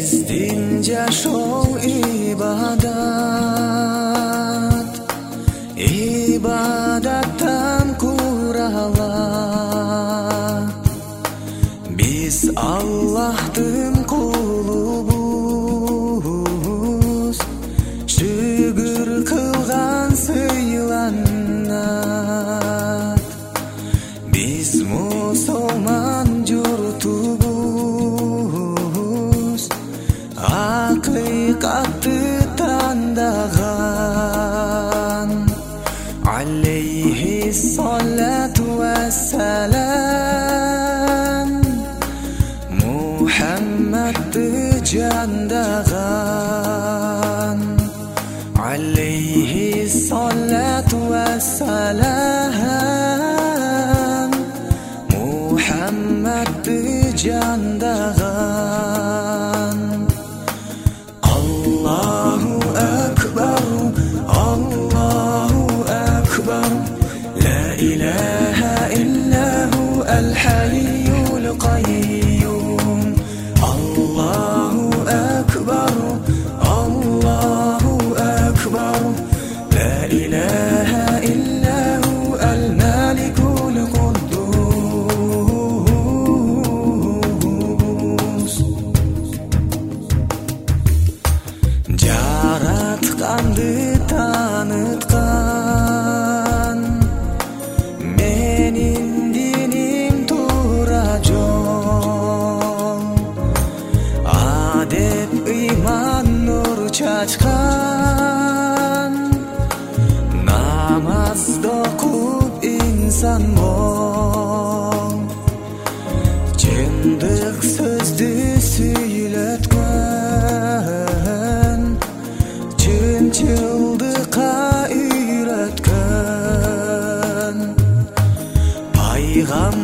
Биздин жашоо ибадат, ибадаттан куралат. Биз Аллахтын кулубуз, шүгүр кылган сыйланат. Биз мусулман журтубуз, акыйкатты тандаган. Алейхи салату вассалам, Мухаммадты жандаган. Алейхи салату вассалам, Мухаммадты жандаган. Аллаху акбар, Аллаху акбар, ла илаха иллаху аль-хайюл кайюм. Аллаху акбар, Аллаху акбар, ла илаха иллаху аль-маликул куддус. Жаратканды таныткан, менин диним туура жол. Адеп ыйман нур чачкан, намазды окуп инсан бол. Чындык сөздү сүйлөткөн, чынчылдыкка үйрөткөн. Пайгамбар